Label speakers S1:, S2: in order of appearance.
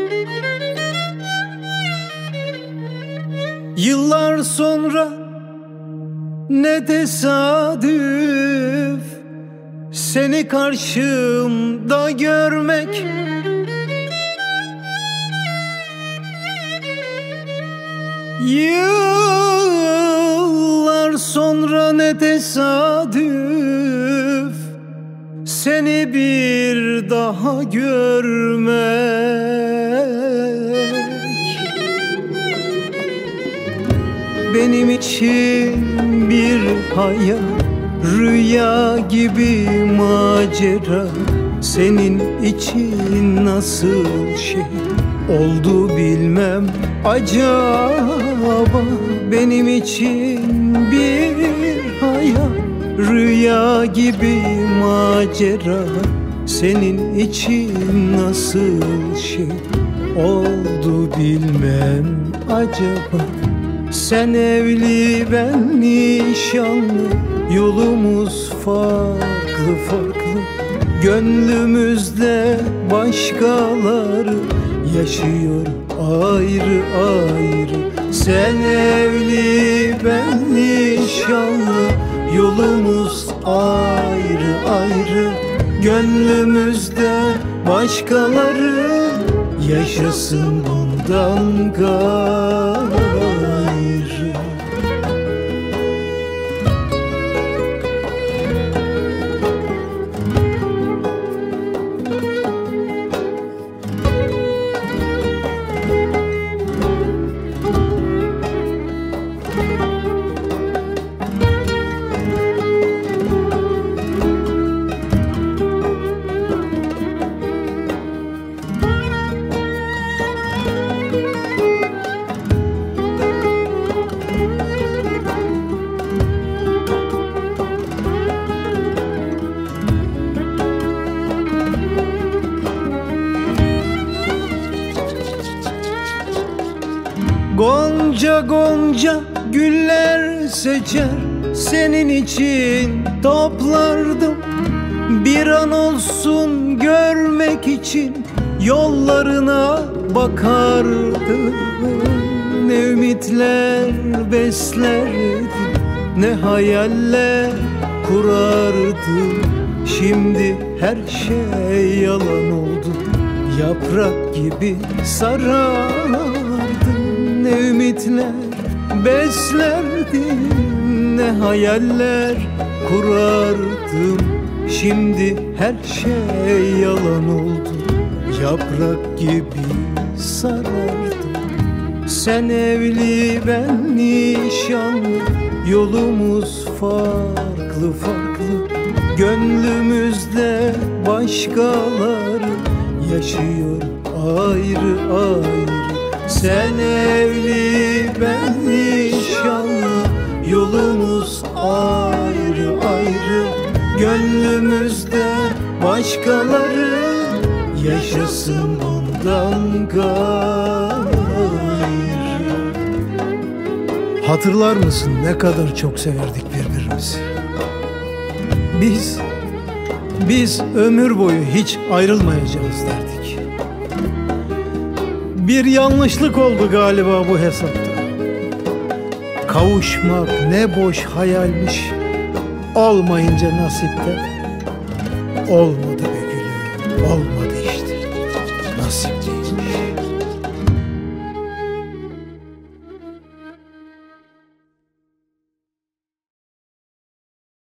S1: Yıllar sonra ne tesadüf seni karşımda görmek. Yıllar sonra ne tesadüf seni bir daha görmek. Benim için bir hayal, rüya gibi macera. Senin için nasıl şey oldu bilmem acaba. Benim için bir hayal, rüya gibi macera. Senin için nasıl şey oldu bilmem acaba. Sen evli ben nişanlı, yolumuz farklı farklı. Gönlümüzde başkaları yaşıyor ayrı ayrı. Sen evli ben nişanlı, yolumuz ayrı ayrı. Gönlümüzde başkaları yaşasın bundan gayrı. Gonca gonca güller seçer, senin için toplardım. Bir an olsun görmek için yollarına bakardım. Ne ümitler beslerdim, ne hayaller kurardım. Şimdi her şey yalan oldu, yaprak gibi sarardım. Ne ümitler beslerdim, ne hayaller kurardım. Şimdi her şey yalan oldu, yaprak gibi sarardım. Sen evli ben nişanlı, yolumuz farklı farklı. Gönlümüzde başkaları yaşıyor ayrı ayrı. Sen evli ben nişanlı, yolumuz ayrı ayrı. Gönlümüzde başkaları yaşasın bundan gayrı.
S2: Hatırlar mısın ne kadar çok severdik birbirimizi? Biz ömür boyu hiç ayrılmayacağız derdik. Bir yanlışlık oldu galiba bu hesapta. Kavuşmak ne boş hayalmiş, olmayınca nasipte. Olmadı be gülüm, olmadı.